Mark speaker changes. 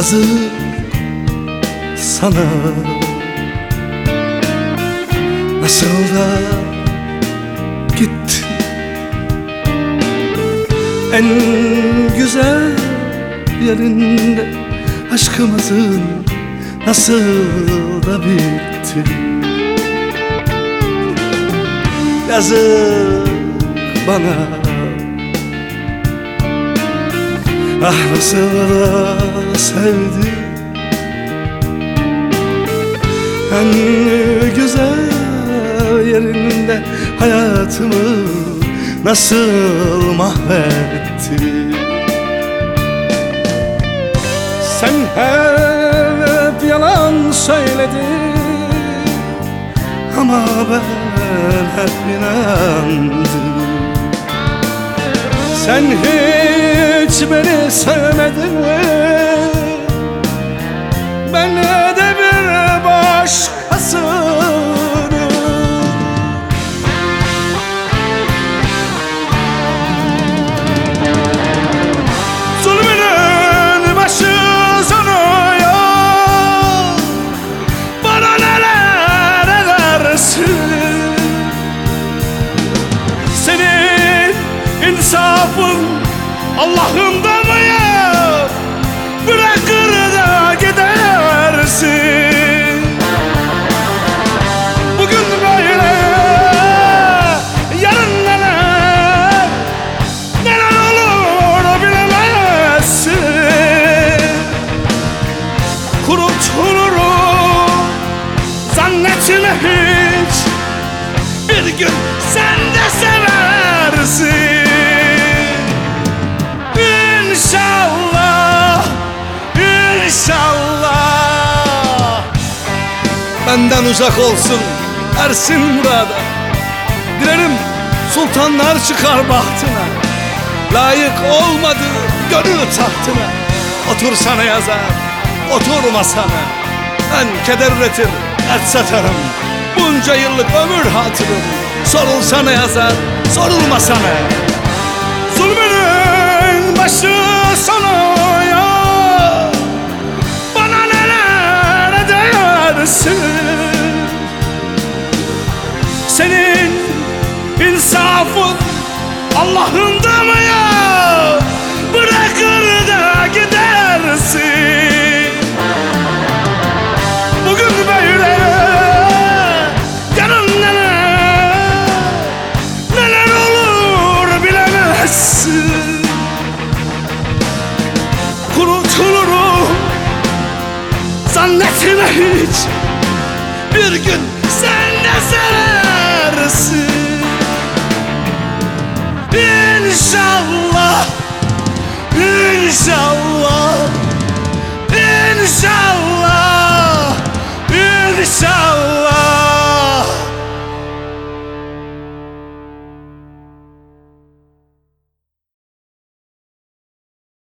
Speaker 1: Yazık sana, nasıl da gittin. En güzel yerinde aşkımızın nasıl da bitti. Yazık bana, ah nasıl da sevdim. En güzel yerinde hayatımı nasıl mahvetti. Sen hep yalan söyledin ama ben hep inandım. Sen hiç beni sevmedin, ben de bir başkasını. Zulmünün başı sonu yok, bana neler edersin. Senin insafın Allah'ımda mı yok? Bırakır da gidersin. Bugün böyle, yarın neler, neler olur bilemezsin. Kurutulurum zannetme hiç, bir gün sen de seversin. İnşallah, inşallah benden uzak olsun Ersin Murad'a. Dilerim sultanlar çıkar bahtına, layık olmadı gönül tahtına. Otur sana yazar, oturma sana, ben keder üretir, dert satarım. Bunca yıllık ömür hatırım, sorulsana yazar, sorulma sana. Zulmünün başı sonu yok, bana neler edersin. Senin insafın Allah'ında mı yok? Bırakır da gidersin. Bugün böyle, yarın neler, neler olur bilemezsin. Kurutulurum zannetme hiç, bir gün sen de seversin. İnşallah, inşallah, inşallah, inşallah.